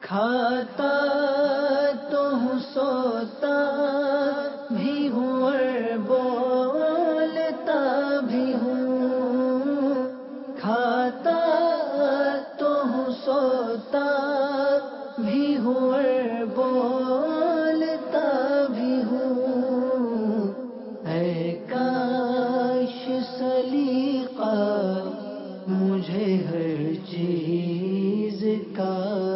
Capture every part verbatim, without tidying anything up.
کھاتا تو ہوں، سوتا بھی ہوں اور بولتا بھی ہوں، کھاتا تو ہوں، سوتا بھی ہوں اور بولتا بھی ہوں، اے کاش سلیقہ مجھے ہر چیز کا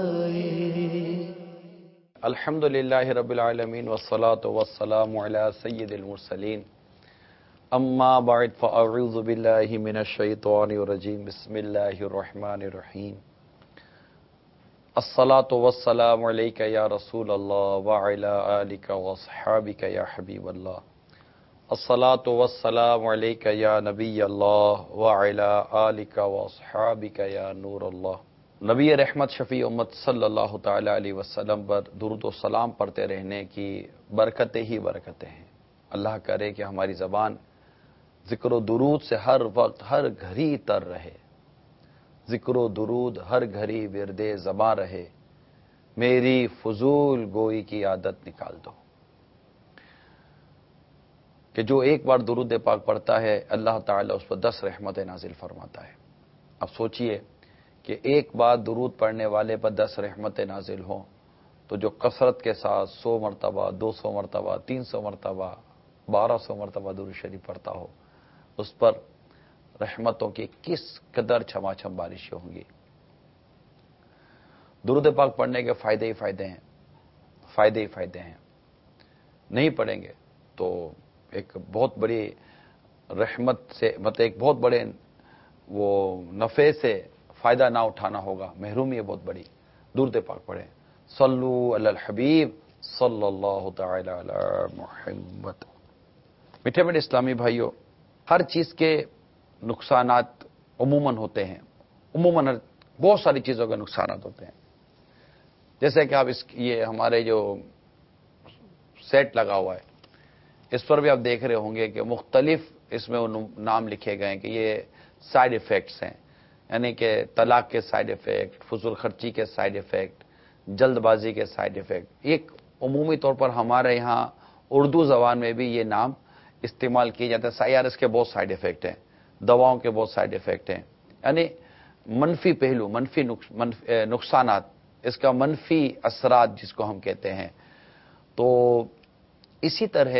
الحمد للہ رب العالمین والصلاة والسلام علی سید المرسلین، اما بعد فاعوذ باللہ من الشیطان الرجیم، بسم اللہ الرحمن الرحیم۔ الصلاة والسلام علیک یا رسول اللہ وعلی آلک واصحابک یا حبیب اللہ، الصلاة والسلام علیک یا نبی اللہ وعلی آلک واصحابک یا نور اللہ۔ نبی رحمت شفیع امت صلی اللہ تعالی علیہ وسلم پر درود و سلام پڑھتے رہنے کی برکتیں ہی برکتیں ہیں۔ اللہ کرے کہ ہماری زبان ذکر و درود سے ہر وقت ہر گھڑی تر رہے، ذکر و درود ہر گھڑی ورد زباں رہے، میری فضول گوئی کی عادت نکال دو۔ کہ جو ایک بار درود پاک پڑھتا ہے اللہ تعالیٰ اس پر دس رحمتیں نازل فرماتا ہے۔ اب سوچئے کہ ایک بار درود پڑھنے والے پر دس رحمتیں نازل ہوں تو جو کثرت کے ساتھ سو مرتبہ، دو سو مرتبہ، تین سو مرتبہ، بارہ سو مرتبہ درود شریف پڑھتا ہو، اس پر رحمتوں کی کس قدر چھما چھم بارشیں ہوں گی۔ درود پاک پڑھنے کے فائدے ہی فائدے ہیں، فائدے ہی فائدے ہیں۔ نہیں پڑھیں گے تو ایک بہت بڑی رحمت سے، مطلب ایک بہت بڑے وہ نفع سے فائدہ نہ اٹھانا ہوگا، محرومی ہے بہت بڑی۔ درود پاک پڑھیں، صلو علی الحبیب صلی اللہ تعالی علی محمد۔ میٹھے میٹھے اسلامی بھائیوں، ہر چیز کے نقصانات عموماً ہوتے ہیں، عموماً بہت ساری چیزوں کے نقصانات ہوتے ہیں۔ جیسے کہ آپ اس یہ ہمارے جو سیٹ لگا ہوا ہے اس پر بھی آپ دیکھ رہے ہوں گے کہ مختلف اس میں نام لکھے گئے ہیں کہ یہ سائیڈ ایفیکٹس ہیں، یعنی کہ طلاق کے سائیڈ ایفیکٹ، فضول خرچی کے سائیڈ ایفیکٹ، جلد بازی کے سائیڈ ایفیکٹ۔ ایک عمومی طور پر ہمارے یہاں اردو زبان میں بھی یہ نام استعمال کیے جاتے ہیں، یار اس کے بہت سائیڈ ایفیکٹ ہیں، دواؤں کے بہت سائیڈ ایفیکٹ ہیں، یعنی منفی پہلو، منفی نقصانات، اس کا منفی اثرات جس کو ہم کہتے ہیں۔ تو اسی طرح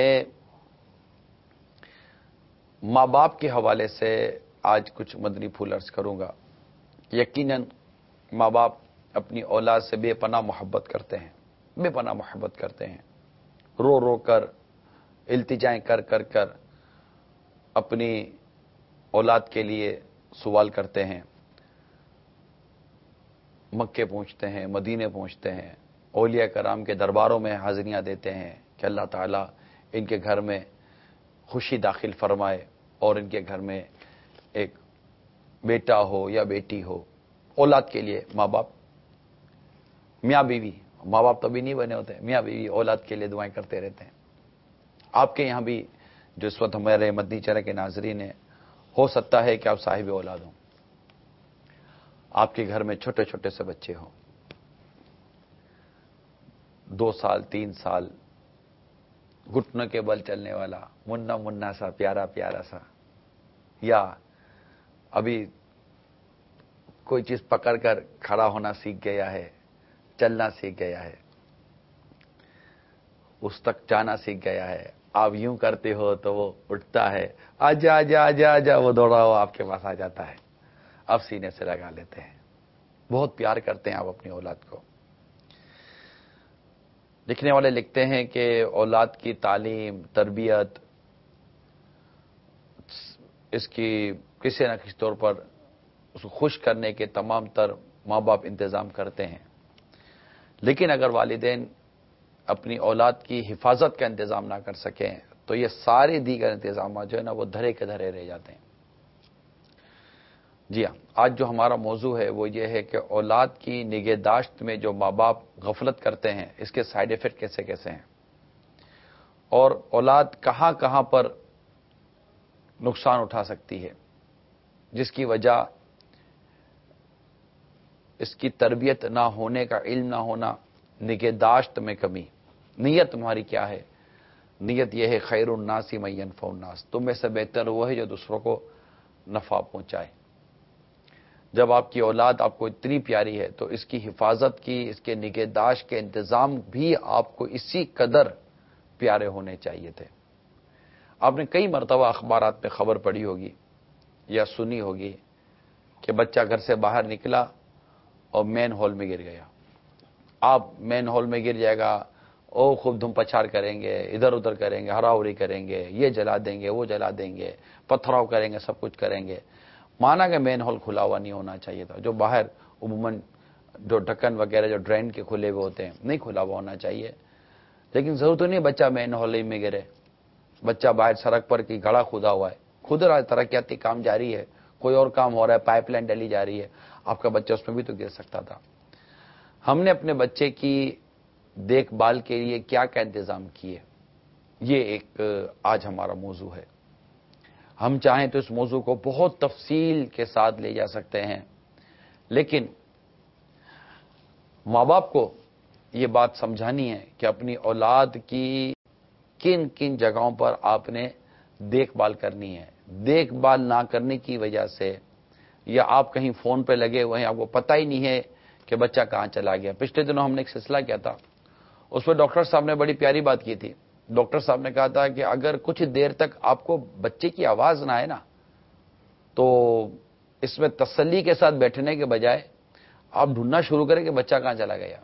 ماں باپ کے حوالے سے آج کچھ مدنی پھول عرض کروں گا۔ یقیناً ماں باپ اپنی اولاد سے بے پناہ محبت کرتے ہیں، بے پناہ محبت کرتے ہیں، رو رو کر، التجائیں کر کر کر اپنی اولاد کے لیے سوال کرتے ہیں، مکے پہنچتے ہیں، مدینے پہنچتے ہیں، اولیاء کرام کے درباروں میں حاضریاں دیتے ہیں کہ اللہ تعالیٰ ان کے گھر میں خوشی داخل فرمائے اور ان کے گھر میں ایک بیٹا ہو یا بیٹی ہو۔ اولاد کے لیے ماں باپ، میاں بیوی، ماں باپ تو بھی نہیں بنے ہوتے، میاں بیوی اولاد کے لیے دعائیں کرتے رہتے ہیں۔ آپ کے یہاں بھی جو اس وقت ہمارے مدنی چینل کے ناظرین ہیں، ہو سکتا ہے کہ آپ صاحب اولاد ہوں، آپ کے گھر میں چھوٹے چھوٹے سے بچے ہوں، دو سال تین سال گھٹنوں کے بل چلنے والا منا منا سا پیارا پیارا سا، یا ابھی کوئی چیز پکڑ کر کھڑا ہونا سیکھ گیا ہے، چلنا سیکھ گیا ہے، اس تک جانا سیکھ گیا ہے، آپ یوں کرتے ہو تو وہ اٹھتا ہے، آجا آجا آجا آجا، وہ دوڑا ہوا آپ کے پاس آ جاتا ہے، آپ سینے سے لگا لیتے ہیں، بہت پیار کرتے ہیں آپ اپنی اولاد کو۔ لکھنے والے لکھتے ہیں کہ اولاد کی تعلیم، تربیت، اس کی کسی نہ کسی طور پر اس کو خوش کرنے کے تمام تر ماں باپ انتظام کرتے ہیں، لیکن اگر والدین اپنی اولاد کی حفاظت کا انتظام نہ کر سکیں تو یہ سارے دیگر انتظامات جو ہے نا وہ دھرے کے دھرے رہ جاتے ہیں۔ جی ہاں، آج جو ہمارا موضوع ہے وہ یہ ہے کہ اولاد کی نگہداشت میں جو ماں باپ غفلت کرتے ہیں اس کے سائیڈ ایفیکٹ کیسے کیسے ہیں، اور اولاد کہاں کہاں پر نقصان اٹھا سکتی ہے، جس کی وجہ اس کی تربیت نہ ہونے کا علم نہ ہونا، نگہداشت میں کمی۔ نیت تمہاری کیا ہے؟ نیت یہ ہے خیر الناس من ینفع الناس، تم میں سے بہتر وہ ہے جو دوسروں کو نفع پہنچائے۔ جب آپ کی اولاد آپ کو اتنی پیاری ہے تو اس کی حفاظت کی، اس کے نگہداشت کے انتظام بھی آپ کو اسی قدر پیارے ہونے چاہیے تھے۔ آپ نے کئی مرتبہ اخبارات میں خبر پڑھی ہوگی یا سنی ہوگی کہ بچہ گھر سے باہر نکلا اور مین ہال میں گر گیا۔ آپ مین ہال میں گر جائے گا، او خوب دھم پچھار کریں گے، ادھر ادھر کریں گے، ہراوری کریں گے، یہ جلا دیں گے، وہ جلا دیں گے، پتھراؤ کریں گے، سب کچھ کریں گے۔ مانا کہ مین ہال کھلا ہوا نہیں ہونا چاہیے تھا، جو باہر عموماً جو ڈھکن وغیرہ جو ڈرین کے کھلے ہوئے ہوتے ہیں نہیں کھلا ہوا ہونا چاہیے، لیکن ضرورت تو نہیں بچہ مین ہال میں گرے۔ بچہ باہر سڑک پر کی گڑھا کھدا ہوا ہے، خود رہا ترقیاتی کام جاری ہے، کوئی اور کام ہو رہا ہے، پائپ لائن ڈلی جا رہی ہے، آپ کا بچہ اس میں بھی تو گر سکتا تھا۔ ہم نے اپنے بچے کی دیکھ بھال کے لیے کیا کیا انتظام کیے، یہ ایک آج ہمارا موضوع ہے۔ ہم چاہیں تو اس موضوع کو بہت تفصیل کے ساتھ لے جا سکتے ہیں، لیکن ماں باپ کو یہ بات سمجھانی ہے کہ اپنی اولاد کی کن کن جگہوں پر آپ نے دیکھ بھال کرنی ہے۔ دیکھ بھال نہ کرنے کی وجہ سے، یا آپ کہیں فون پہ لگے ہوئے ہیں، آپ کو پتہ ہی نہیں ہے کہ بچہ کہاں چلا گیا۔ پچھلے دنوں ہم نے ایک سلسلہ کیا تھا، اس میں ڈاکٹر صاحب نے بڑی پیاری بات کی تھی۔ ڈاکٹر صاحب نے کہا تھا کہ اگر کچھ دیر تک آپ کو بچے کی آواز نہ آئے نا، تو اس میں تسلی کے ساتھ بیٹھنے کے بجائے آپ ڈھونڈنا شروع کریں کہ بچہ کہاں چلا گیا،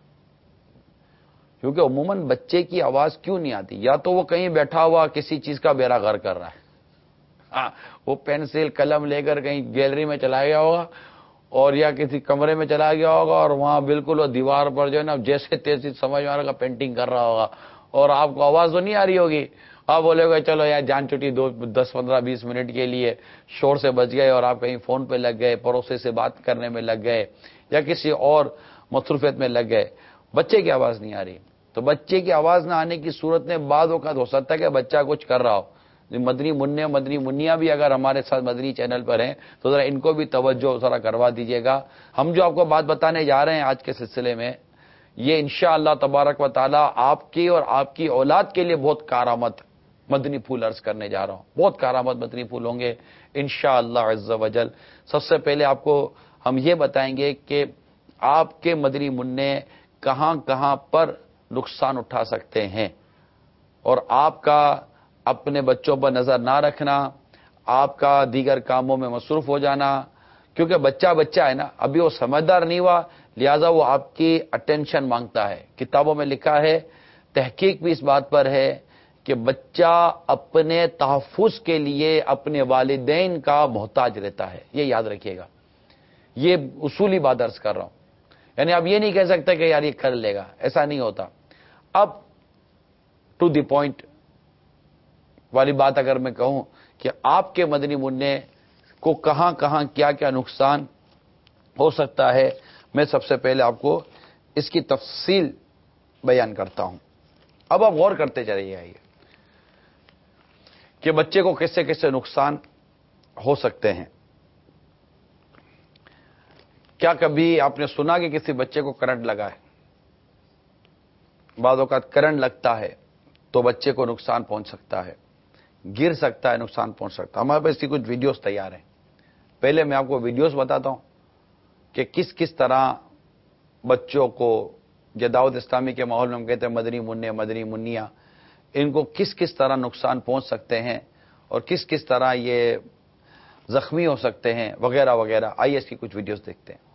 کیونکہ عموماً بچے کی آواز کیوں نہیں آتی؟ یا تو وہ کہیں بیٹھا ہوا کسی چیز کا بیڑا غر کر رہا ہے، ہاں وہ پینسل قلم لے کر کہیں گیلری میں چلا گیا ہوگا، اور یا کسی کمرے میں چلا گیا ہوگا، اور وہاں بالکل وہ دیوار پر جو ہے نا جیسے تیزی سمجھ میں آ رہا پینٹنگ کر رہا ہوگا، اور آپ کو آواز تو نہیں آ رہی ہوگی۔ آپ بولے گا چلو یار جان چھٹی، دو دس پندرہ بیس منٹ کے لیے شور سے بچ گئے، اور آپ کہیں فون پہ لگ گئے، پڑوسی سے بات کرنے میں لگ گئے، یا کسی اور مصروفیت میں لگ گئے، بچے کی آواز نہیں آ رہی۔ تو بچے کی آواز نہ آنے کی صورت میں بعض اوقات ہو سکتا ہے کہ بچہ کچھ کر رہا ہو۔ مدنی منع مدنی منیا بھی اگر ہمارے ساتھ مدنی چینل پر ہیں تو ذرا ان کو بھی توجہ ذرا کروا دیجیے گا۔ ہم جو آپ کو بات بتانے جا رہے ہیں آج کے سلسلے میں، یہ انشاءاللہ تبارک و تعالی آپ کی اور آپ کی اولاد کے لیے بہت کارآمد مدنی پھول عرض کرنے جا رہا ہوں، بہت کارآمد مدنی پھول ہوں گے انشاءاللہ عز و جل۔ سب سے پہلے آپ کو ہم یہ بتائیں گے کہ آپ کے مدنی منع کہاں کہاں پر نقصان اٹھا سکتے ہیں، اور آپ کا اپنے بچوں پر نظر نہ رکھنا، آپ کا دیگر کاموں میں مصروف ہو جانا، کیونکہ بچہ بچہ ہے نا، ابھی وہ سمجھدار نہیں ہوا، لہذا وہ آپ کی اٹینشن مانگتا ہے۔ کتابوں میں لکھا ہے، تحقیق بھی اس بات پر ہے کہ بچہ اپنے تحفظ کے لیے اپنے والدین کا محتاج رہتا ہے، یہ یاد رکھیے گا، یہ اصولی بات عرض کر رہا ہوں۔ یعنی آپ یہ نہیں کہہ سکتے کہ یار یہ کر لے گا، ایسا نہیں ہوتا۔ اب ٹو دی پوائنٹ والی بات اگر میں کہوں کہ آپ کے مدنی منع کو کہاں کہاں کیا کیا نقصان ہو سکتا ہے، میں سب سے پہلے آپ کو اس کی تفصیل بیان کرتا ہوں۔ اب آپ غور کرتے چلے جائیے کہ بچے کو کیسے کیسے نقصان ہو سکتے ہیں۔ کیا کبھی آپ نے سنا کہ کسی بچے کو کرنٹ لگا ہے؟ بعض اوقات کرنٹ لگتا ہے تو بچے کو نقصان پہنچ سکتا ہے، گر سکتا ہے، نقصان پہنچ سکتا ہے۔ ہمارے پاس اس کی کچھ ویڈیوز تیار ہیں، پہلے میں آپ کو ویڈیوز بتاتا ہوں کہ کس کس طرح بچوں کو، جو دعوت اسلامی کے ماحول میں ہم کہتے ہیں مدنی منع مدنی منیا، ان کو کس کس طرح نقصان پہنچ سکتے ہیں اور کس کس طرح یہ زخمی ہو سکتے ہیں وغیرہ وغیرہ۔ آئیے اس کی کچھ ویڈیوز دیکھتے ہیں۔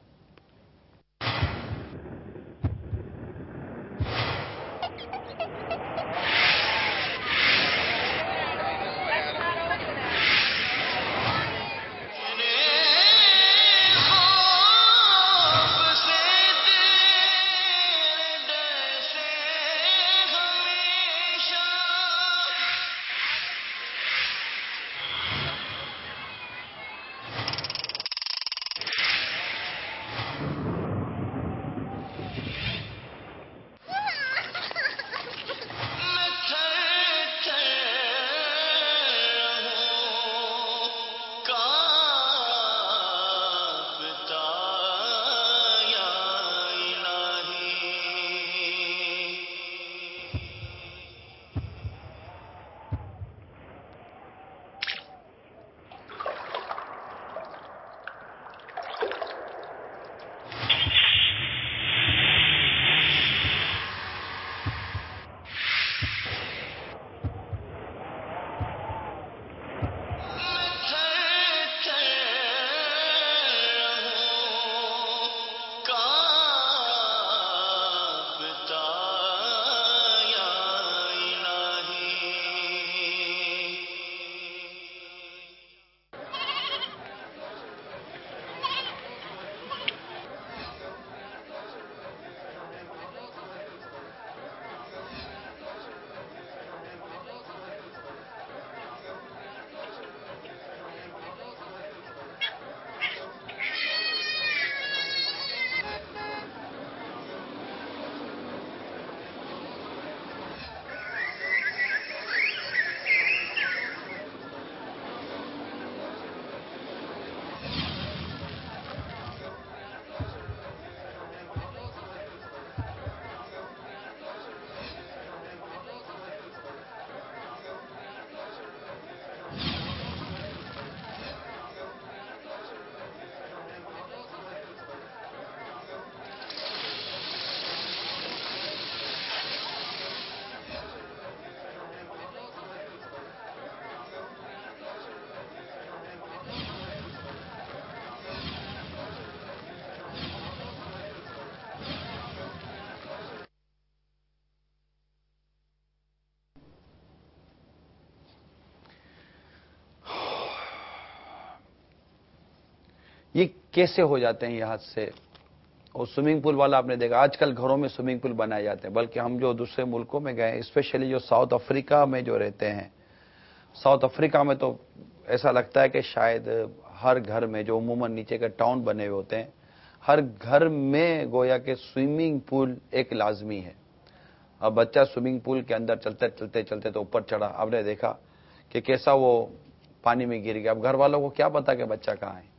یہ کیسے ہو جاتے ہیں یہ حادثے؟ اور سوئمنگ پول والا آپ نے دیکھا آج کل گھروں میں سوئمنگ پول بنائے جاتے ہیں، بلکہ ہم جو دوسرے ملکوں میں گئے اسپیشلی جو ساؤتھ افریقہ میں جو رہتے ہیں، ساؤتھ افریقہ میں تو ایسا لگتا ہے کہ شاید ہر گھر میں جو عموماً نیچے کے ٹاؤن بنے ہوئے ہوتے ہیں ہر گھر میں گویا کہ سوئمنگ پول ایک لازمی ہے۔ اب بچہ سوئمنگ پول کے اندر چلتے چلتے چلتے تو اوپر چڑھا، آپ نے دیکھا کہ کیسا وہ پانی میں گر گیا۔ اب گھر والوں کو کیا پتا کہ بچہ کہاں ہے؟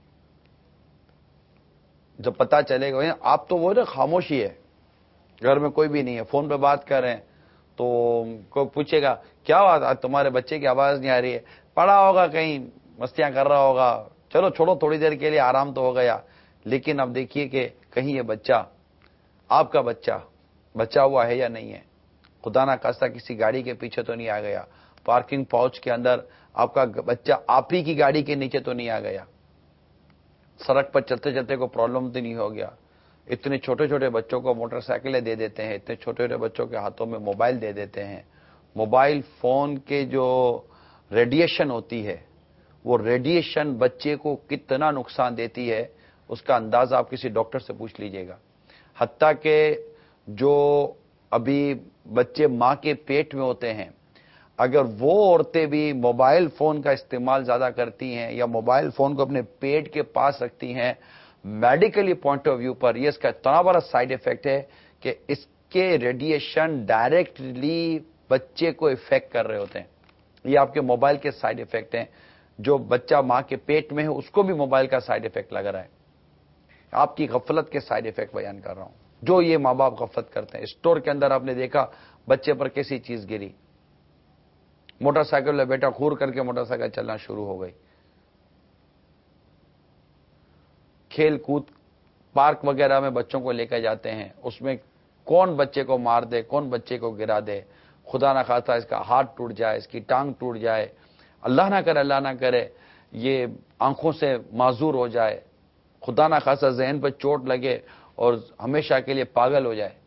جب پتا چلے گا آپ تو وہ نا خاموشی ہے، گھر میں کوئی بھی نہیں ہے، فون پہ بات کر رہے ہیں تو کوئی پوچھے گا کیا بات آج تمہارے بچے کی آواز نہیں آ رہی ہے؟ پڑا ہوگا کہیں مستیاں کر رہا ہوگا، چلو چھوڑو تھوڑی دیر کے لیے آرام تو ہو گیا۔ لیکن اب دیکھیے کہ کہیں یہ بچہ آپ کا بچہ بچہ ہوا ہے یا نہیں ہے، خدا نہ خواستہ کسی گاڑی کے پیچھے تو نہیں آ گیا، پارکنگ پاؤچ کے اندر آپ کا بچہ آپ ہی کی گاڑی کے نیچے تو نہیں آ گیا، سڑک پر چلتے چلتے کوئی پرابلم تو نہیں ہو گیا۔ اتنے چھوٹے چھوٹے بچوں کو موٹر سائیکلیں دے دیتے ہیں، اتنے چھوٹے چھوٹے بچوں کے ہاتھوں میں موبائل دے دیتے ہیں۔ موبائل فون کے جو ریڈیشن ہوتی ہے وہ ریڈیشن بچے کو کتنا نقصان دیتی ہے اس کا اندازہ آپ کسی ڈاکٹر سے پوچھ لیجئے گا۔ حتیٰ کہ جو ابھی بچے ماں کے پیٹ میں ہوتے ہیں اگر وہ عورتیں بھی موبائل فون کا استعمال زیادہ کرتی ہیں یا موبائل فون کو اپنے پیٹ کے پاس رکھتی ہیں، میڈیکلی پوائنٹ آف ویو پر یہ اس کا اتنا بڑا سائیڈ ایفیکٹ ہے کہ اس کے ریڈیشن ڈائریکٹلی بچے کو افیکٹ کر رہے ہوتے ہیں۔ یہ آپ کے موبائل کے سائیڈ ایفیکٹ ہیں، جو بچہ ماں کے پیٹ میں ہے اس کو بھی موبائل کا سائیڈ ایفیکٹ لگ رہا ہے۔ آپ کی غفلت کے سائیڈ ایفیکٹ بیان کر رہا ہوں جو یہ ماں باپ غفلت کرتے ہیں۔ اسٹور کے اندر آپ نے دیکھا بچے پر کیسی چیز گری، موٹر سائیکل میں بیٹا خور کر کے موٹر سائیکل چلنا شروع ہو گئی۔ کھیل کود پارک وغیرہ میں بچوں کو لے کے جاتے ہیں، اس میں کون بچے کو مار دے، کون بچے کو گرا دے، خدا نہ خواستہ اس کا ہاتھ ٹوٹ جائے، اس کی ٹانگ ٹوٹ جائے، اللہ نہ کرے اللہ نہ کرے یہ آنکھوں سے معذور ہو جائے، خدا نہ خواستہ ذہن پہ چوٹ لگے اور ہمیشہ کے لیے پاگل ہو جائے۔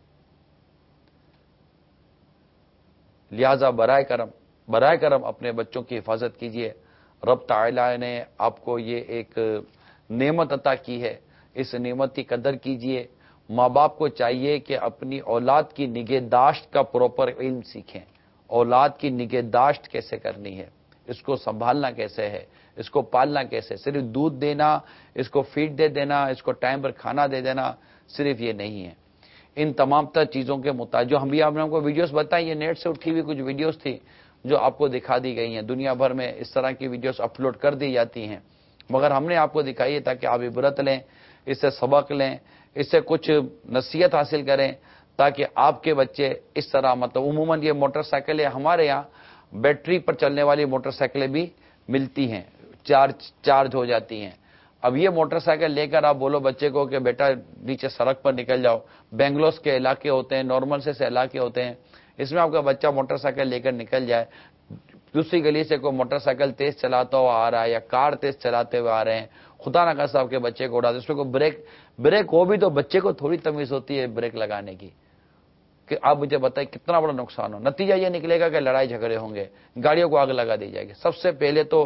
لہذا برائے کرم برائے کرم اپنے بچوں کی حفاظت کیجیے۔ رب تعالی نے آپ کو یہ ایک نعمت عطا کی ہے، اس نعمت کی قدر کیجیے۔ ماں باپ کو چاہیے کہ اپنی اولاد کی نگہداشت کا پراپر علم سیکھیں، اولاد کی نگہداشت کیسے کرنی ہے، اس کو سنبھالنا کیسے ہے، اس کو پالنا کیسے۔ صرف دودھ دینا، اس کو فیڈ دے دینا، اس کو ٹائم پر کھانا دے دینا صرف یہ نہیں ہے۔ ان تمام تر چیزوں کے مطابق جو ہم بھی آپ نے ہم کو ویڈیوز بتائیں، یہ نیٹ سے اٹھی ہوئی کچھ ویڈیوز تھی جو آپ کو دکھا دی گئی ہیں۔ دنیا بھر میں اس طرح کی ویڈیوز اپلوڈ کر دی جاتی ہیں، مگر ہم نے آپ کو دکھائی ہے تاکہ آپ عبرت لیں، اس سے سبق لیں، اس سے کچھ نصیحت حاصل کریں تاکہ آپ کے بچے اس طرح مطلب عموماً یہ موٹر سائیکلیں ہمارے یہاں بیٹری پر چلنے والی موٹر سائیکلیں بھی ملتی ہیں، چارج چارج ہو جاتی ہیں۔ اب یہ موٹر سائیکل لے کر آپ بولو بچے کو کہ بیٹا نیچے سڑک پر نکل جاؤ، بنگلورس کے علاقے ہوتے ہیں، نارمل سے سے علاقے ہوتے ہیں، اس میں آپ کا بچہ موٹر سائیکل لے کر نکل جائے، دوسری گلی سے کوئی موٹر سائیکل تیز چلاتا ہوا آ رہا ہے یا کار تیز چلاتے ہوئے آ رہے ہیں، خدا نہ خواستہ آپ کے بچے کو اڑا دے، اس میں کوئی بریک بریک ہو بھی تو بچے کو تھوڑی تمیز ہوتی ہے بریک لگانے کی، کہ آپ مجھے بتائیں کتنا بڑا نقصان ہو۔ نتیجہ یہ نکلے گا کہ لڑائی جھگڑے ہوں گے، گاڑیوں کو آگ لگا دی جائے گی۔ سب سے پہلے تو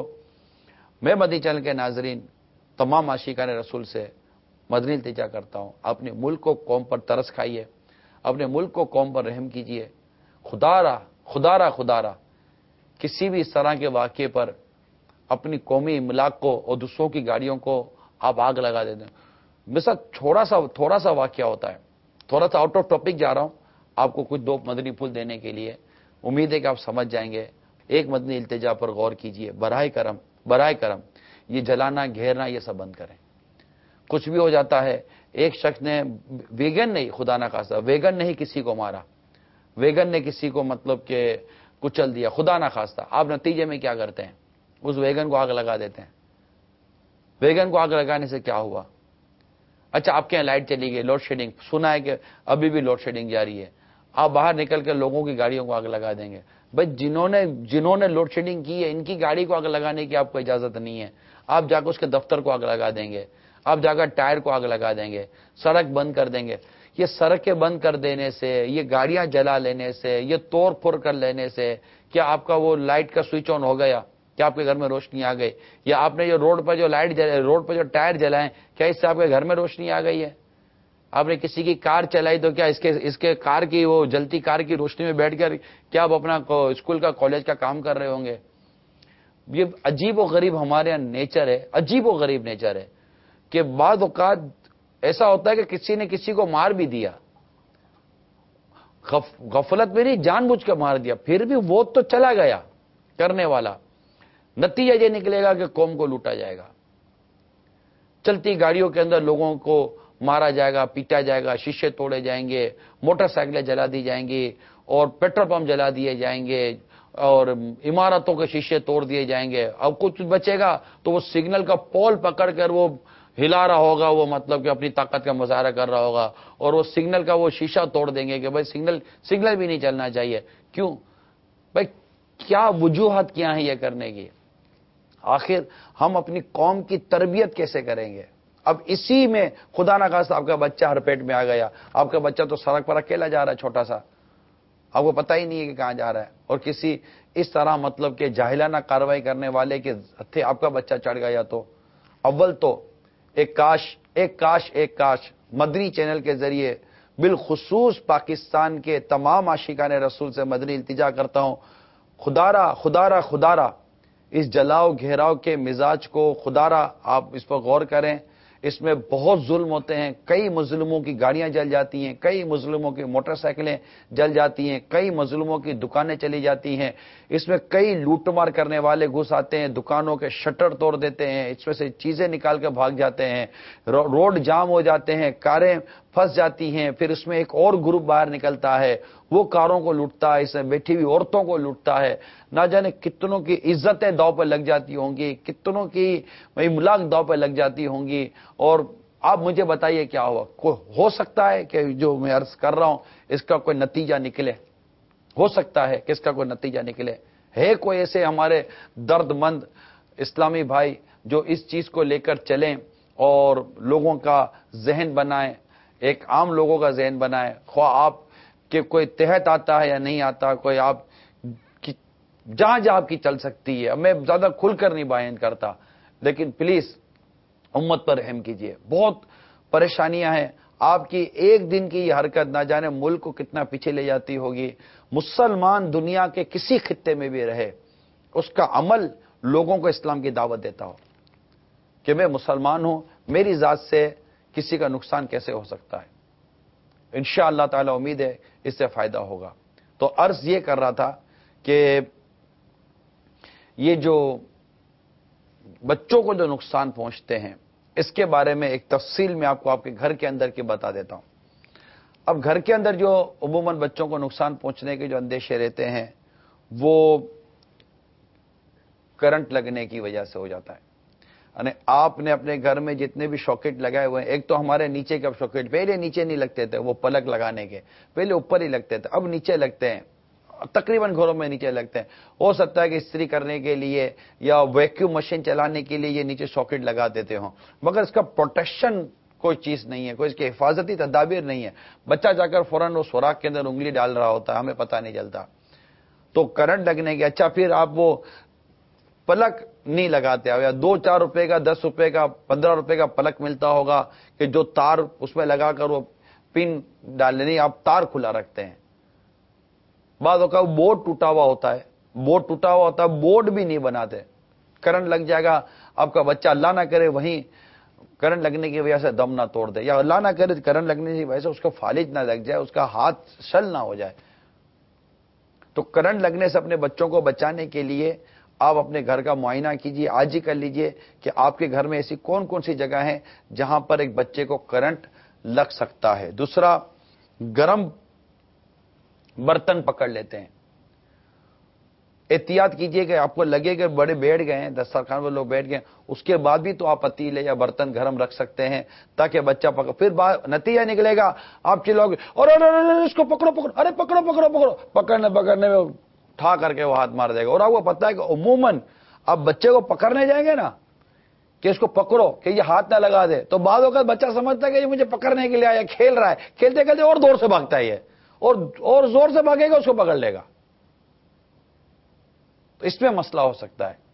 میں مدنی چینل کے ناظرین تمام عاشقان رسول سے مدنی التجا کرتا ہوں، اپنے ملک کو قوم پر ترس کھائیے، اپنے ملک کو قوم پر رحم کیجیے۔ خدا را خدا را خدا را کسی بھی اس طرح کے واقعے پر اپنی قومی املاک کو اور دوسروں کی گاڑیوں کو آپ آگ لگا دیتے ہیں۔ میرے ساتھ تھوڑا سا تھوڑا سا واقعہ ہوتا ہے، تھوڑا سا آؤٹ آف ٹاپک جا رہا ہوں آپ کو کچھ دو مدنی پھول دینے کے لیے، امید ہے کہ آپ سمجھ جائیں گے۔ ایک مدنی التجا پر غور کیجیے، براہ کرم براہ کرم یہ جلانا گھیرنا یہ سب بند کریں۔ کچھ بھی ہو جاتا ہے، ایک شخص نے ویگن نہیں، خدا نہ خواستہ ویگن نے ہی کسی کو مارا، ویگن نے کسی کو مطلب کہ کچل دیا، خدا نہ خواستہ، آپ نتیجے میں کیا کرتے ہیں؟ اس ویگن کو آگ لگا دیتے ہیں۔ ویگن کو آگ لگانے سے کیا ہوا؟ اچھا آپ کے یہاں لائٹ چلی گئی، لوڈ شیڈنگ، سنا ہے کہ ابھی بھی لوڈ شیڈنگ جاری ہے، آپ باہر نکل کے لوگوں کی گاڑیوں کو آگ لگا دیں گے۔ بھائی جنہوں نے جنہوں نے لوڈ شیڈنگ کی ہے ان کی گاڑی کو آگ لگانے کی آپ کو اجازت نہیں ہے، آپ جا کر اس کے دفتر کو آگ لگا دیں گے، آپ جا کر ٹائر کو آگ لگا دیں گے، سڑک بند کر دیں گے۔ یہ سڑکیں بند کر دینے سے، یہ گاڑیاں جلا لینے سے، یہ توڑ پھوڑ کر لینے سے کیا آپ کا وہ لائٹ کا سوئچ آن ہو گیا؟ کہ آپ کے گھر میں روشنی آ گئی؟ یا آپ نے جو روڈ پر جو لائٹ جلائے، روڈ پر جو ٹائر جلائیں، کیا اس سے آپ کے گھر میں روشنی آ گئی ہے؟ آپ نے کسی کی کار چلائی تو کیا اس کے اس کے کار کی وہ جلتی کار کی روشنی میں بیٹھ کر کیا آپ اپنا اسکول کا کالج کا کام کر رہے ہوں گے؟ یہ عجیب و غریب ہمارے یہاں نیچر ہے، عجیب و غریب نیچر ہے کہ بعض اوقات ایسا ہوتا ہے کہ کسی نے کسی کو مار بھی دیا، غفلت میں نہیں، جان بوجھ کے مار دیا، پھر بھی وہ تو چلا گیا کرنے والا، نتیجہ یہ نکلے گا کہ قوم کو لوٹا جائے گا، چلتی گاڑیوں کے اندر لوگوں کو مارا جائے گا، پیٹا جائے گا، شیشے توڑے جائیں گے، موٹر سائیکلیں جلا دی جائیں گی، اور پیٹرول پمپ جلا دیے جائیں گے، اور عمارتوں کے شیشے توڑ دیے جائیں گے۔ اب کچھ بچے گا تو وہ سگنل کا پول پکڑ کر وہ ہلا رہا ہوگا، وہ مطلب کہ اپنی طاقت کا مظاہرہ کر رہا ہوگا، اور وہ سگنل کا وہ شیشہ توڑ دیں گے کہ بھائی سگنل سگنل بھی نہیں چلنا چاہیے۔ کیوں بھائی؟ کیا وجوہات کیا ہیں یہ کرنے کی؟ آخر ہم اپنی قوم کی تربیت کیسے کریں گے؟ اب اسی میں خدا نہ خواستہ آپ کا بچہ ہر پیٹ میں آ گیا، آپ کا بچہ تو سڑک پر اکیلا جا رہا ہے، چھوٹا سا، آپ کو پتہ ہی نہیں ہے کہ کہاں جا رہا ہے، اور کسی اس طرح مطلب کہ جاہلانہ کارروائی کرنے والے کے ہتھے آپ کا بچہ چڑھ گیا، تو اول تو ایک کاش ایک کاش ایک کاش مدنی چینل کے ذریعے بالخصوص پاکستان کے تمام عاشقان رسول سے مدنی التجا کرتا ہوں، خدارا خدارا خدارا اس جلاؤ گھیراؤ کے مزاج کو خدارا آپ اس پر غور کریں۔ اس میں بہت ظلم ہوتے ہیں، کئی مظلوموں کی گاڑیاں جل جاتی ہیں، کئی مظلوموں کی موٹر سائیکلیں جل جاتی ہیں، کئی مظلوموں کی دکانیں چلی جاتی ہیں، اس میں کئی لوٹ مار کرنے والے گھس آتے ہیں، دکانوں کے شٹر توڑ دیتے ہیں، اس میں سے چیزیں نکال کے بھاگ جاتے ہیں، روڈ جام ہو جاتے ہیں، کاریں پھنس جاتی ہیں، پھر اس میں ایک اور گروپ باہر نکلتا ہے، وہ کاروں کو لوٹتا ہے، اس میں بیٹھی ہوئی عورتوں کو لوٹتا ہے، نہ جانے کتنوں کی عزتیں داؤ پہ لگ جاتی ہوں گی، کتنوں کی املاک داؤ پہ لگ جاتی ہوں گی۔ اور آپ مجھے بتائیے کیا ہوا؟ کوئی ہو سکتا ہے کہ جو میں عرض کر رہا ہوں اس کا کوئی نتیجہ نکلے؟ ہو سکتا ہے کہ اس کا کوئی نتیجہ نکلے؟ ہے کوئی ایسے ہمارے درد مند اسلامی بھائی جو اس چیز کو لے کر چلیں اور لوگوں کا ذہن بنائیں، ایک عام لوگوں کا ذہن بنائیں، خواہ آپ کہ کوئی تحت آتا ہے یا نہیں آتا، کوئی آپ کی جہاں جہاں آپ کی چل سکتی ہے، میں زیادہ کھل کر نہیں بیان کرتا، لیکن پلیز امت پر رحم کیجئے، بہت پریشانیاں ہیں، آپ کی ایک دن کی یہ حرکت نہ جانے ملک کو کتنا پیچھے لے جاتی ہوگی۔ مسلمان دنیا کے کسی خطے میں بھی رہے، اس کا عمل لوگوں کو اسلام کی دعوت دیتا ہو کہ میں مسلمان ہوں، میری ذات سے کسی کا نقصان کیسے ہو سکتا ہے؟ انشاءاللہ تعالی امید ہے اس سے فائدہ ہوگا۔ تو عرض یہ کر رہا تھا کہ یہ جو بچوں کو جو نقصان پہنچتے ہیں اس کے بارے میں ایک تفصیل میں آپ کو آپ کے گھر کے اندر کی بتا دیتا ہوں۔ اب گھر کے اندر جو عموماً بچوں کو نقصان پہنچنے کے جو اندیشے رہتے ہیں وہ کرنٹ لگنے کی وجہ سے ہو جاتا ہے۔ یعنی آپ نے اپنے گھر میں جتنے بھی شاکٹ لگائے ہوئے ہیں، ایک تو ہمارے نیچے کے شاکٹ پہلے نیچے نہیں لگتے تھے، وہ پلک لگانے کے پہلے اوپر ہی لگتے تھے، اب نیچے لگتے ہیں، تقریباً گھروں میں نیچے لگتے ہیں۔ ہو سکتا ہے کہ استری کرنے کے لیے یا ویکیوم مشین چلانے کے لیے یہ نیچے ساکٹ لگا دیتے ہوں، مگر اس کا پروٹیکشن کوئی چیز نہیں ہے، کوئی اس کی حفاظتی تدابیر نہیں ہے، بچہ جا کر فوراً وہ سوراخ کے اندر انگلی ڈال رہا ہوتا ہے، ہمیں پتہ نہیں چلتا۔ تو کرنٹ لگنے کے اچھا پھر آپ وہ پلک نہیں لگاتے ہو، یا دو چار روپے کا دس روپے کا پندرہ روپے کا پلک ملتا ہوگا کہ جو تار اس میں لگا کر وہ پن ڈالنے، نہیں آپ تار کھلا رکھتے ہیں۔ بعض اوقات بورڈ ٹوٹا ہوا ہوتا ہے، بورڈ ٹوٹا ہوا ہوتا ہے، بورڈ بھی نہیں بناتے، کرنٹ لگ جائے گا، آپ کا بچہ اللہ نہ کرے وہیں کرنٹ لگنے کی وجہ سے دم نہ توڑ دے، یا اللہ نہ کرے کرنٹ لگنے کی وجہ سے اس کا فالج نہ لگ جائے، اس کا ہاتھ شل نہ ہو جائے۔ تو کرنٹ لگنے سے اپنے بچوں کو بچانے کے لیے آپ اپنے گھر کا معائنہ کیجئے، آج ہی کر لیجئے کہ آپ کے گھر میں ایسی کون کون سی جگہ ہیں جہاں پر ایک بچے کو کرنٹ لگ سکتا ہے۔ دوسرا، گرم برتن پکڑ لیتے ہیں، احتیاط کیجئے کہ آپ کو لگے کہ بڑے بیٹھ گئے ہیں، دسترخوان پر لوگ بیٹھ گئے ہیں، اس کے بعد بھی تو آپ پتیلے یا برتن گرم رکھ سکتے ہیں تاکہ بچہ پکڑ، پھر نتیجہ نکلے گا آپ چلاؤ گے اور اس کو پکڑو پکڑو، ارے پکڑو پکڑو پکڑو، پکڑنے پکڑنے میں اٹھا کر کے وہ ہاتھ مار دے گا۔ اور آپ کو پتا ہے کہ عموماً آپ بچے کو پکڑنے جائیں گے نا کہ اس کو پکڑو کہ یہ ہاتھ نہ لگا دے، تو بعض اوقات بچہ سمجھتا ہے کہ یہ مجھے پکڑنے کے لیے آیا، کھیل رہا ہے، کھیلتے کھیلتے اور دور سے بھاگتا ہے یہ، اور اور زور سے بھاگے گا اس کو پکڑ لے گا، تو اس میں مسئلہ ہو سکتا ہے۔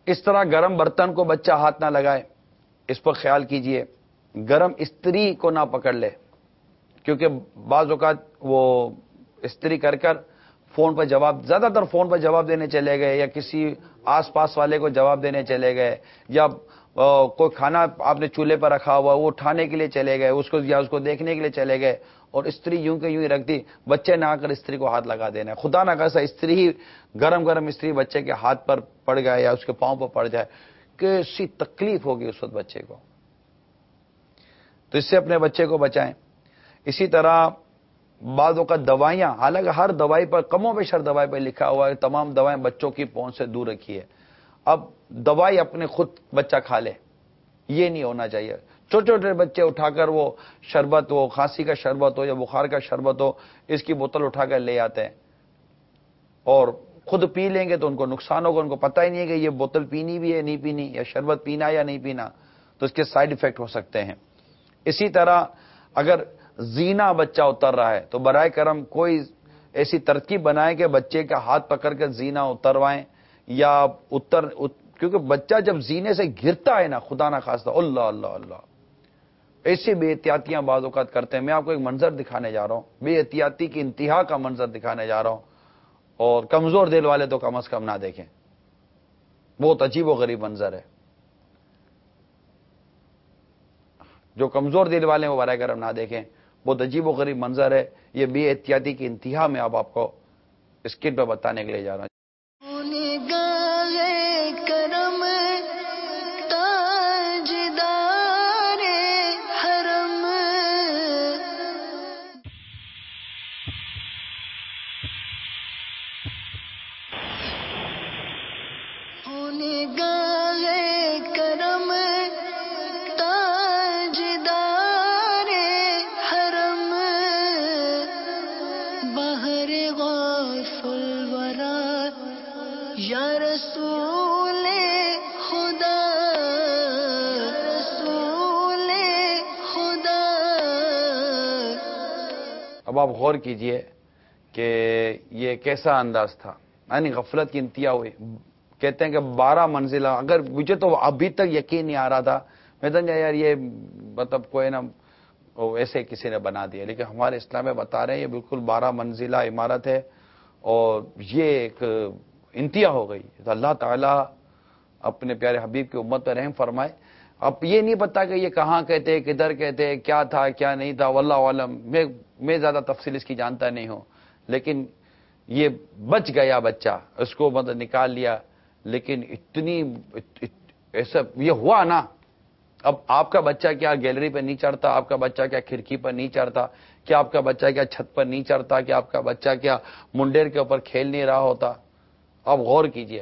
اس طرح گرم برتن کو بچہ ہاتھ نہ لگائے، اس پر خیال کیجئے. گرم استری کو نہ پکڑ لے، کیونکہ بعض اوقات وہ استری کر کر فون پر جواب، زیادہ تر فون پر جواب دینے چلے گئے، یا کسی آس پاس والے کو جواب دینے چلے گئے، یا کوئی کھانا آپ نے چولہے پر رکھا ہوا وہ اٹھانے کے لیے چلے گئے، اس کو یا اس کو دیکھنے کے لیے چلے گئے، اور استری یوں کہ یوں ہی رکھ دی. بچے نہ آ کر استری کو ہاتھ لگا دینا ہے. خدا نہ خاصا استری ہی گرم گرم استری بچے کے ہاتھ پر پڑ جائے یا اس کے پاؤں پر پڑ جائے، کیسی تکلیف ہوگی اس وقت بچے کو. تو اس سے اپنے بچے کو بچائیں. اسی طرح بعض اوقات دوائیاں، حالانکہ ہر دوائی پر، کم و بیش ہر دوائی پر لکھا ہوا ہے تمام دوائیں بچوں کی پہنچ سے دور رکھیے. اب دوائی اپنے خود بچہ کھا لے، یہ نہیں ہونا چاہیے. چھوٹے چھوٹے بچے اٹھا کر وہ شربت ہو، کھانسی کا شربت ہو یا بخار کا شربت ہو، اس کی بوتل اٹھا کر لے آتے ہیں اور خود پی لیں گے تو ان کو نقصان ہوگا. ان کو پتہ ہی نہیں ہے کہ یہ بوتل پینی بھی ہے نہیں پینی، یا شربت پینا یا نہیں پینا، تو اس کے سائیڈ ایفیکٹ ہو سکتے ہیں. اسی طرح اگر زینا بچہ اتر رہا ہے تو برائے کرم کوئی ایسی ترکیب بنائیں کہ بچے کا ہاتھ پکڑ کر زینا اتروائیں، یا اتر کیونکہ بچہ جب زینے سے گرتا ہے نا، خدا نہ خواستہ، اللہ اللہ اللہ، ایسی بے احتیاطیاں بعض اوقات کرتے ہیں. میں آپ کو ایک منظر دکھانے جا رہا ہوں، بے احتیاطی کی انتہا کا منظر دکھانے جا رہا ہوں، اور کمزور دل والے تو کم از کم نہ دیکھیں. بہت عجیب و غریب منظر ہے. جو کمزور دل والے ہیں وہ برائے کرم نہ دیکھیں. بہت عجیب و غریب منظر ہے. یہ بے احتیاطی کی انتہا میں اب آپ کو اسکرین پہ بتانے کے لیے جا رہا ہوں. اب آپ غور کیجئے کہ یہ کیسا انداز تھا، یعنی غفلت کی انتہا ہوئی. کہتے ہیں کہ بارہ منزلہ، اگر مجھے تو ابھی تک یقین نہیں آ رہا تھا، میں تو یار یہ مطلب کوئی نا ایسے کسی نے بنا دیا، لیکن ہمارے اسلام میں بتا رہے ہیں یہ بالکل بارہ منزلہ عمارت ہے، اور یہ ایک انتہا ہو گئی. تو اللہ تعالیٰ اپنے پیارے حبیب کی امت پر رحم فرمائے. اب یہ نہیں پتا کہ یہ کہاں کہتے، کدھر کہتے، کیا تھا کیا نہیں تھا، واللہ عالم. میں میں زیادہ تفصیل اس کی جانتا نہیں ہوں، لیکن یہ بچ گیا بچہ، اس کو مطلب نکال لیا. لیکن اتنی ایسا یہ ہوا نا. اب آپ کا بچہ کیا گیلری پہ نہیں چڑھتا، آپ کا بچہ کیا کھڑکی پر نہیں چڑھتا، کیا آپ کا بچہ کیا چھت پر نہیں چڑھتا، کیا آپ کا بچہ کیا منڈیر کے اوپر کھیل نہیں رہا ہوتا. آپ غور کیجئے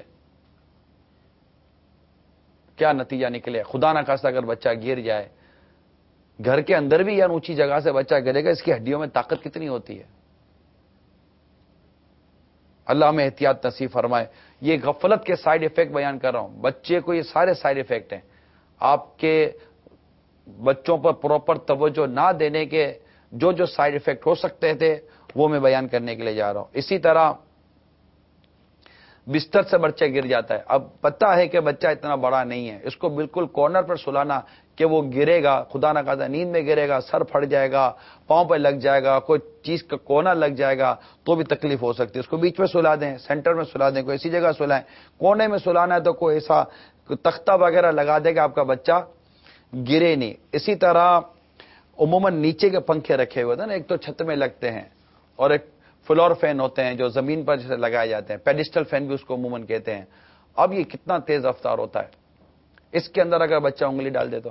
کیا نتیجہ نکلے. خدا نہ خواستہ اگر بچہ گر جائے، گھر کے اندر بھی یا اونچی جگہ سے بچہ گرے گا، اس کی ہڈیوں میں طاقت کتنی ہوتی ہے. اللہ میں احتیاط نصیب فرمائے. یہ غفلت کے سائیڈ ایفیکٹ بیان کر رہا ہوں. بچے کو یہ سارے سائیڈ ایفیکٹ ہیں. آپ کے بچوں پر پراپر توجہ نہ دینے کے جو جو سائیڈ ایفیکٹ ہو سکتے تھے وہ میں بیان کرنے کے لیے جا رہا ہوں. اسی طرح بستر سے بچہ گر جاتا ہے. اب پتہ ہے کہ بچہ اتنا بڑا نہیں ہے، اس کو بالکل کارنر پر سلانا کہ وہ گرے گا، خدا نہ خواستہ نیند میں گرے گا، سر پھٹ جائے گا، پاؤں پہ لگ جائے گا، کوئی چیز کا کونا لگ جائے گا تو بھی تکلیف ہو سکتی ہے. اس کو بیچ میں سلا دیں، سینٹر میں سلا دیں، کوئی ایسی جگہ سلائیں. کونے میں سلانا ہے تو کوئی ایسا تختہ وغیرہ لگا دے کہ آپ کا بچہ گرے نہیں. اسی طرح عموماً نیچے کے پنکھے رکھے ہوئے تھے نا، ایک تو چھت میں لگتے ہیں اور ایک فلور فین ہوتے ہیں جو زمین پر جیسے لگائے جاتے ہیں، پیڈسٹل فین بھی اس کو عموماً کہتے ہیں. اب یہ کتنا تیز رفتار ہوتا ہے. اس کے اندر اگر بچہ انگلی ڈال دے تو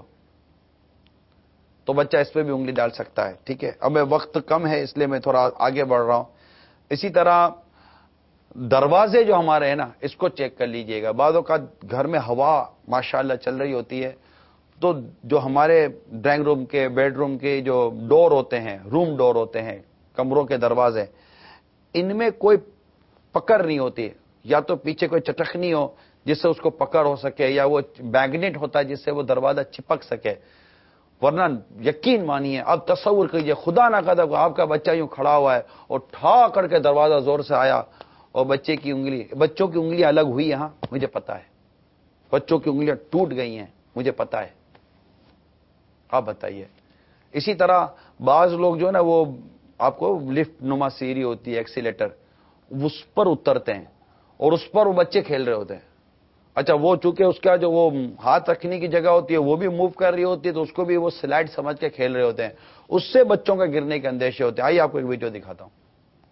تو بچہ اس پہ بھی انگلی ڈال سکتا ہے. ٹھیک ہے، اب وقت کم ہے اس لیے میں تھوڑا آگے بڑھ رہا ہوں. اسی طرح دروازے جو ہمارے ہیں نا، اس کو چیک کر لیجئے گا. بعض اوقات گھر میں ہوا ماشاءاللہ چل رہی ہوتی ہے تو جو ہمارے ڈرائنگ روم کے، بیڈ روم کے جو ڈور ہوتے ہیں، روم ڈور ہوتے ہیں، کمروں کے دروازے، ان میں کوئی پکڑ نہیں ہوتی. یا تو پیچھے کوئی چٹکنی ہو جس سے اس کو پکڑ ہو سکے، یا وہ میگنیٹ ہوتا ہے جس سے وہ دروازہ چپک سکے. ورنہ یقین مانیے، اب تصور کیجئے خدا نہ کرے آپ کا بچہ یوں کھڑا ہوا ہے اور ٹھا کر کے دروازہ زور سے آیا اور بچے کی انگلی، بچوں کی انگلی الگ ہوئی، یہاں مجھے پتا ہے बच्चों की उंगलियां टूट गई हैं, मुझे पता है। आप बताइए। इसी तरह बाज लोग जो है ना, वो आपको लिफ्ट नुमा सीढ़ी होती है, एक्सीलेटर, उस पर उतरते हैं और उस पर वो बच्चे खेल रहे होते हैं। अच्छा, वो चूंकि उसका जो वो हाथ रखने की जगह होती है वो भी मूव कर रही होती है, तो उसको भी वो स्लाइड समझ के खेल रहे होते हैं, उससे बच्चों का गिरने के अंदेशे होते हैं। आइए आपको एक वीडियो दिखाता हूं।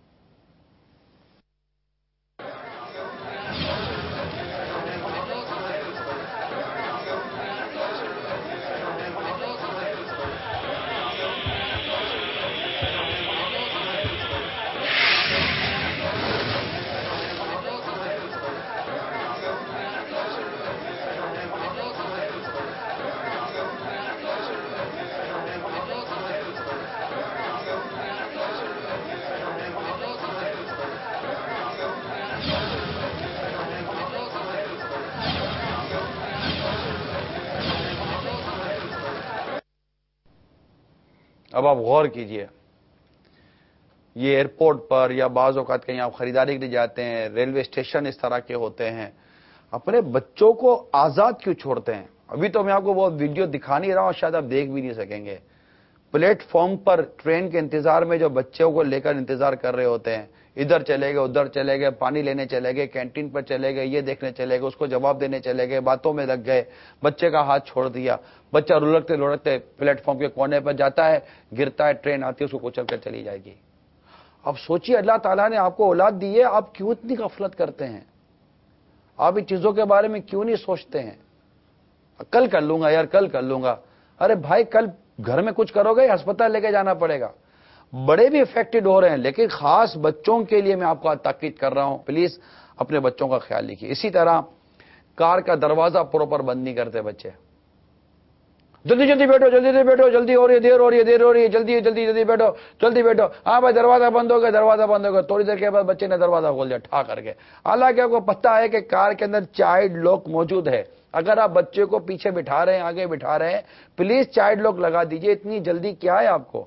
अब आप गौर कीजिए, ये एयरपोर्ट पर या बाज़ औक़ात कहीं आप खरीदारी के लिए जाते हैं, रेलवे स्टेशन इस तरह के होते हैं, अपने बच्चों को आजाद क्यों छोड़ते हैं? अभी तो मैं आपको वो वीडियो दिखा नहीं रहा हूं, शायद आप देख भी नहीं सकेंगे। प्लेटफॉर्म पर ट्रेन के इंतजार में जो बच्चों को लेकर इंतजार कर रहे होते हैं, इधर चले गए, उधर चले गए, पानी लेने चले गए, कैंटीन पर चले गए, ये देखने चले गए, उसको जवाब देने चले गए, बातों में लग गए, बच्चे का हाथ छोड़ दिया, बच्चा लुढ़कते लुढ़कते प्लेटफॉर्म के कोने पर जाता है, गिरता है, ट्रेन आती है, उसको कुचल कर चली जाएगी। अब सोचिए, अल्लाह ताला ने आपको औलाद दी है, आप क्यों इतनी गफलत करते हैं? आप इन चीजों के बारे में क्यों नहीं सोचते हैं? कल कर लूंगा यार, कल कर लूंगा। अरे भाई, कल घर में कुछ करोगे, अस्पताल लेके जाना पड़ेगा। बड़े भी इफेक्टेड हो रहे हैं, लेकिन खास बच्चों के लिए मैं आपको ताकीद कर रहा हूं, प्लीज अपने बच्चों का ख्याल रखिए। इसी तरह कार का दरवाजा प्रॉपर बंद नहीं करते बच्चे। जल्दी जल्दी बैठो, जल्दी जल्दी बैठो, जल्दी हो रही है, देर हो रही है, देर हो रही है, जल्दी जल्दी जल्दी बैठो, जल्दी बैठो। हाँ भाई, दरवाजा बंद हो गया, दरवाजा बंद हो गया। थोड़ी देर के बाद बच्चे ने दरवाजा खोल दिया ठा करके। हालांकि आपको पता है कि कार के अंदर चाइल्ड लॉक मौजूद है। अगर आप बच्चे को पीछे बिठा रहे हैं, आगे बिठा रहे हैं, प्लीज चाइल्ड लॉक लगा दीजिए। इतनी जल्दी क्या है आपको?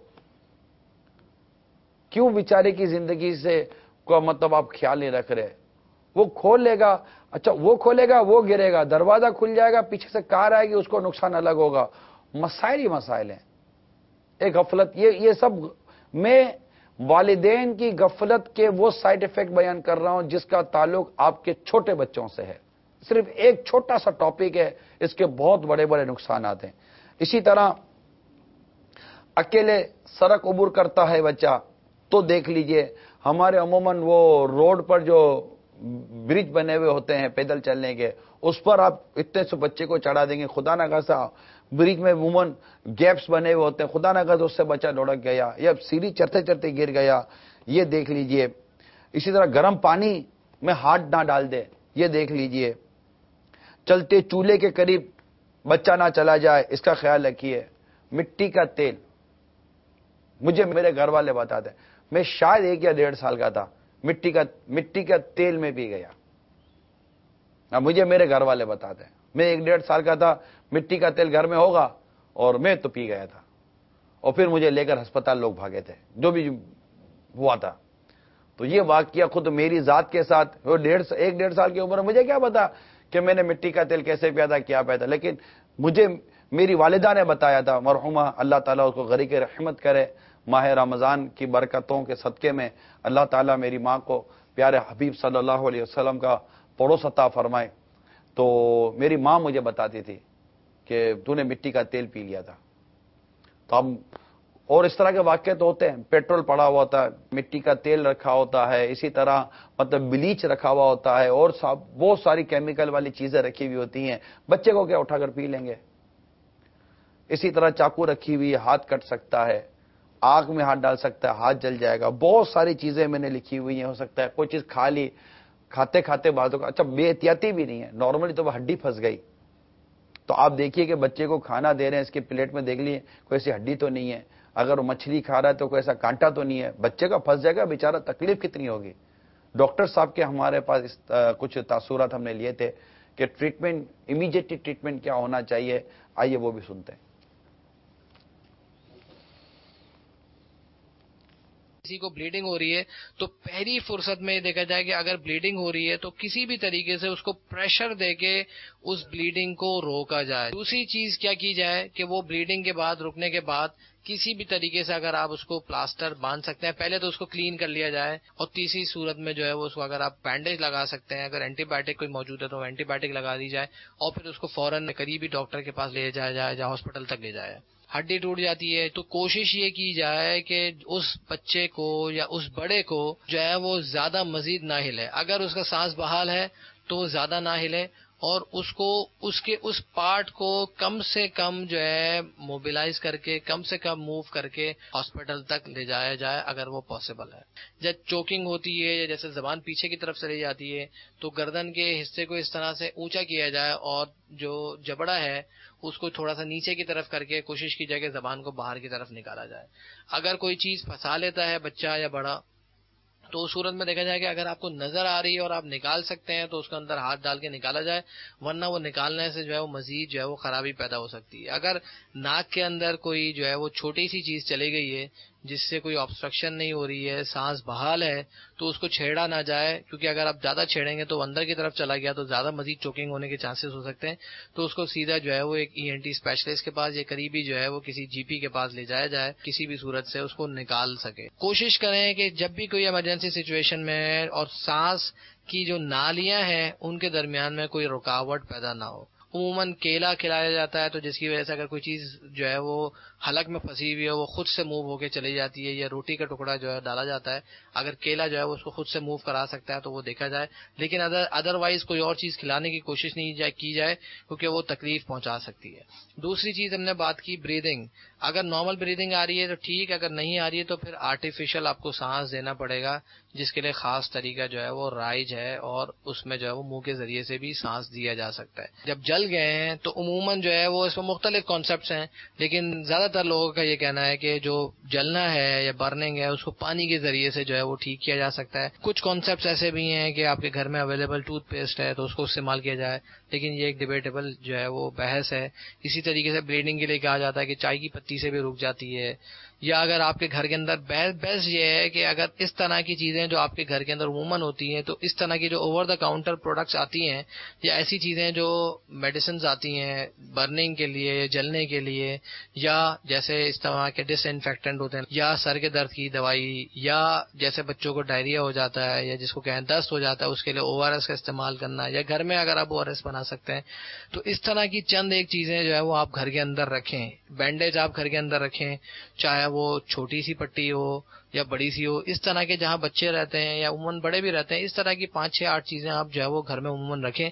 क्यों बेचारे की जिंदगी से को मतलब आप ख्याल नहीं रख रहे? वो खोल लेगा, अच्छा वो खोलेगा, वो गिरेगा, दरवाजा खुल जाएगा, पीछे से कार आएगी, उसको नुकसान अलग होगा। मसाइल ही मसाइल हैं। एक गफलत, ये ये सब मैं वालिदैन की गफलत के वो साइड इफेक्ट बयान कर रहा हूं जिसका ताल्लुक आपके छोटे बच्चों से है। सिर्फ एक छोटा सा टॉपिक है, इसके बहुत बड़े बड़े नुकसान आते हैं। इसी तरह अकेले सड़क अबूर करता है बच्चा, तो देख लीजिए, हमारे अमूमन वो रोड पर जो ब्रिज बने हुए होते हैं पैदल चलने के, उस पर आप इतने से बच्चे को चढ़ा देंगे, खुदा ना खासा ब्रिज में अमूमन गैप्स बने हुए होते हैं, खुदा ना खासा उससे बच्चा लुढ़क गया या सीढ़ी चढ़ते चढ़ते गिर गया, ये देख लीजिए। इसी तरह गर्म पानी में हाथ ना डाल दे, ये देख लीजिए। चलते चूल्हे के करीब बच्चा ना चला जाए, इसका ख्याल रखिए। मिट्टी का तेल, मुझे मेरे घर वाले बताते हैं, मैं शायद एक या डेढ़ साल का था, मिट्टी का मिट्टी का तेल में पी गया। अब मुझे मेरे घर वाले बताते हैं, मैं एक डेढ़ साल का था, मिट्टी का तेल घर में होगा और मैं तो पी गया था, और फिर मुझे लेकर अस्पताल लोग भागे थे, जो भी हुआ था। तो ये वाकया खुद मेरी जात के साथ, वो डेढ़ एक डेढ़ साल की उम्र, मुझे क्या पता कि मैंने मिट्टी का तेल कैसे पिया था, क्या पिया था, लेकिन मुझे मेरी वालिदा ने बताया था। मरहुमा, अल्लाह ताला उसको गरीक़ रहमत करे, माह रमज़ान की बरकतों के सदक़े में अल्लाह ताला मेरी माँ को प्यारे हबीब सल्लल्लाहु अलैहि वसल्लम का पड़ोस अता फरमाए। तो मेरी माँ मुझे बताती थी कि तूने मिट्टी का तेल पी लिया था। तो हम, और इस तरह के वाक़ये तो होते हैं, पेट्रोल पड़ा हुआ होता है, मिट्टी का तेल रखा होता है, इसी तरह मतलब ब्लीच रखा हुआ होता है, और बहुत सारी केमिकल वाली चीजें रखी हुई होती हैं। बच्चे को क्या उठाकर पी लेंगे? इसी तरह चाकू रखी हुई है, हाथ कट सकता है, आग में हाथ डाल सकता है, हाथ जल जाएगा। बहुत सारी चीजें मैंने लिखी हुई हैं। हो सकता है कोई चीज खा ली, खाते खाते बातों का, अच्छा बेहतियाती भी नहीं है, नॉर्मली तो वह हड्डी फंस गई, तो आप देखिए कि बच्चे को खाना दे रहे हैं, इसके प्लेट में देख लिए कोई ऐसी हड्डी तो नहीं है, अगर वो मछली खा रहा है तो कोई ऐसा कांटा तो नहीं है, बच्चे का फंस जाएगा बेचारा, तकलीफ कितनी होगी। डॉक्टर साहब के हमारे पास इस, आ, कुछ तासुरात हमने लिए थे कि ट्रीटमेंट, इमीडिएट ट्रीटमेंट क्या होना चाहिए, आइए वो भी सुनते हैं। کسی کو بلیڈنگ ہو رہی ہے تو پہلی فرصت میں یہ دیکھا جائے کہ اگر بلیڈنگ ہو رہی ہے تو کسی بھی طریقے سے اس کو پریشر دے کے اس بلیڈنگ کو روکا جائے. دوسری چیز کیا کی جائے کہ وہ بلیڈنگ کے بعد رکنے کے بعد کسی بھی طریقے سے اگر آپ اس کو پلاسٹر باندھ سکتے ہیں پہلے تو اس کو کلین کر لیا جائے, اور تیسری صورت میں جو ہے وہ اس کو اگر آپ بینڈیج لگا سکتے ہیں, اگر اینٹی بایوٹک کوئی موجود ہے تو اینٹی بایوٹک لگا دی جائے, اور پھر اس کو فوراً قریبی ڈاکٹر کے پاس لے جایا جائے یا ہاسپٹل تک لے جائے. ہڈی ٹوٹ جاتی ہے تو کوشش یہ کی جائے کہ اس بچے کو یا اس بڑے کو جو ہے وہ زیادہ مزید نہ ہلے. اگر اس کا سانس بحال ہے تو وہ زیادہ نہ ہلے, اور اس کو اس کے اس پارٹ کو کم سے کم جو ہے موبلائز کر کے کم سے کم موو کر کے ہاسپٹل تک لے جایا جائے اگر وہ پاسبل ہے. جب چوکنگ ہوتی ہے یا جیسے زبان پیچھے کی طرف چلی جاتی ہے تو گردن کے حصے کو اس طرح سے اونچا کیا جائے اور جو جبڑا ہے اس کو تھوڑا سا نیچے کی طرف کر کے کوشش کی جائے کہ زبان کو باہر کی طرف نکالا جائے. اگر کوئی چیز پھنسا لیتا ہے بچہ یا بڑا تو اس صورت میں دیکھا جائے کہ اگر آپ کو نظر آ رہی ہے اور آپ نکال سکتے ہیں تو اس کے اندر ہاتھ ڈال کے نکالا جائے, ورنہ وہ نکالنے سے جو ہے وہ مزید جو ہے وہ خرابی پیدا ہو سکتی ہے. اگر ناک کے اندر کوئی جو ہے وہ چھوٹی سی چیز چلی گئی ہے جس سے کوئی آبسٹرکشن نہیں ہو رہی ہے, سانس بحال ہے, تو اس کو چھیڑا نہ جائے, کیونکہ اگر آپ زیادہ چھیڑیں گے تو وہ اندر کی طرف چلا گیا تو زیادہ مزید چوکنگ ہونے کے چانسز ہو سکتے ہیں. تو اس کو سیدھا جو ہے وہ ایک ای این ٹی اسپیشلسٹ کے پاس یا قریبی جو ہے وہ کسی جی پی کے پاس لے جایا جائے, کسی بھی صورت سے اس کو نکال سکے. کوشش کریں کہ جب بھی کوئی ایمرجنسی سچویشن میں اور سانس کی جو نالیاں ہیں ان کے درمیان میں کوئی رکاوٹ پیدا نہ ہو. عموماً کیلا کھلایا جاتا ہے تو جس کی وجہ سے اگر کوئی چیز جو ہے وہ حلق میں پھنسی ہوئی ہے وہ خود سے موو ہو کے چلی جاتی ہے, یا روٹی کا ٹکڑا جو ہے ڈالا جاتا ہے, اگر کیلا جو ہے وہ اس کو خود سے موو کرا سکتا ہے تو وہ دیکھا جائے. لیکن ادر وائز کوئی اور چیز کھلانے کی کوشش نہیں کی جائے کیونکہ وہ تکلیف پہنچا سکتی ہے. دوسری چیز ہم نے بات کی بریدنگ. اگر نارمل بریدنگ آ رہی ہے تو ٹھیک, اگر نہیں آ رہی ہے تو پھر آرٹیفیشل آپ کو سانس دینا پڑے گا, جس کے لیے خاص طریقہ جو ہے وہ رائج ہے, اور اس میں جو ہے وہ منہ کے ذریعے سے بھی سانس دیا جا سکتا ہے. جب جل گئے ہیں تو عموماً جو ہے وہ اس میں مختلف کانسیپٹس ہیں, لیکن زیادہ تر لوگوں کا یہ کہنا ہے کہ جو جلنا ہے یا برننگ ہے اس کو پانی کے ذریعے سے جو ہے وہ ٹھیک کیا جا سکتا ہے. کچھ کانسیپٹس ایسے بھی ہیں کہ آپ کے گھر میں اویلیبل ٹوتھ پیسٹ ہے تو اس کو استعمال کیا جائے, لیکن یہ ایک ڈیبیٹیبل جو ہے وہ بحث ہے. اسی طریقے سے بلیڈنگ کے لیے کہا جاتا ہے کہ چائے کی پتی سے بھی رک جاتی ہے, یا اگر آپ کے گھر کے اندر بیسٹ یہ ہے کہ اگر اس طرح کی چیزیں جو آپ کے گھر کے اندر عموماً ہوتی ہیں تو اس طرح کی جو اوور دا کاؤنٹر پروڈکٹس آتی ہیں یا ایسی چیزیں جو میڈیسنز آتی ہیں برننگ کے لیے, جلنے کے لیے, یا جیسے اس طرح کے ڈس انفیکٹنٹ ہوتے ہیں, یا سر کے درد کی دوائی, یا جیسے بچوں کو ڈائریا ہو جاتا ہے یا جس کو کہیں دست ہو جاتا ہے اس کے لیے او آر ایس کا استعمال کرنا, یا گھر میں اگر آپ او آر ایس بنا سکتے ہیں تو اس طرح کی چند ایک چیزیں جو ہے وہ آپ گھر کے اندر رکھیں. بینڈیج آپ گھر کے اندر رکھیں, چاہے وہ چھوٹی سی پٹی ہو یا بڑی سی ہو. اس طرح کے جہاں بچے رہتے ہیں یا عموماً بڑے بھی رہتے ہیں اس طرح کی پانچ چھ آٹھ چیزیں آپ جو ہے وہ گھر میں عموماً رکھیں.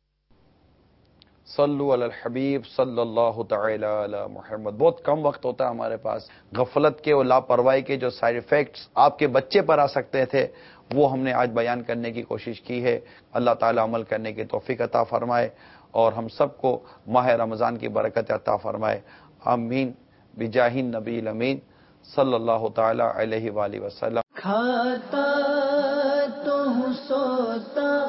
صلو علی الحبیب صلی اللہ تعالی علی محمد. بہت کم وقت ہوتا ہے ہمارے پاس. غفلت کے اور لاپرواہی کے جو سائیڈ ایفیکٹس آپ کے بچے پر آ سکتے تھے وہ ہم نے آج بیان کرنے کی کوشش کی ہے. اللہ تعالی عمل کرنے کی توفیق عطا فرمائے اور ہم سب کو ماہ رمضان کی برکت عطا فرمائے. آمین بجاہ النبی الامین صلی اللہ تعالی علیہ وآلہ وسلم. کھاتا تو ہوں سوتا